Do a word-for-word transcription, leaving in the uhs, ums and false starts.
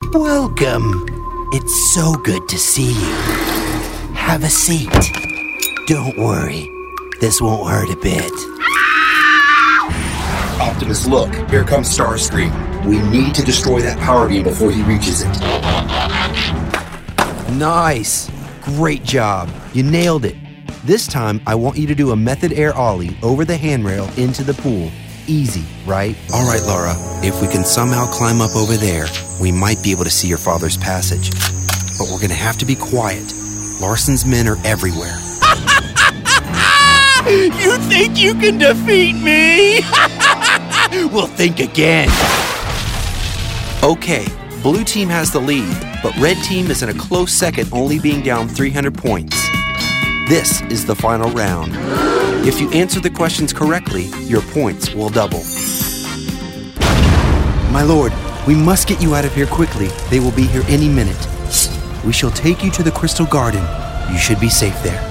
Welcome. It's so good to see you. Have a seat. Don't worry. This won't hurt a bit. Optimus, look. Here comes Starscream. We need to destroy that power beam before he reaches it. Nice. Great job. You nailed it. This time, I want you to do a method air ollie over the handrail into the pool. Easy, right? All right, Laura. If we can somehow climb up over there, we might be able to see your father's passage. But we're going to have to be quiet. Larson's men are everywhere. You think you can defeat me? We'll think again. Okay, blue team has the lead, but red team is in a close second, only being down three hundred points. This is the final round. If you answer the questions correctly, your points will double. My lord, we must get you out of here quickly. They will be here any minute. We shall take you to the Crystal Garden. You should be safe there.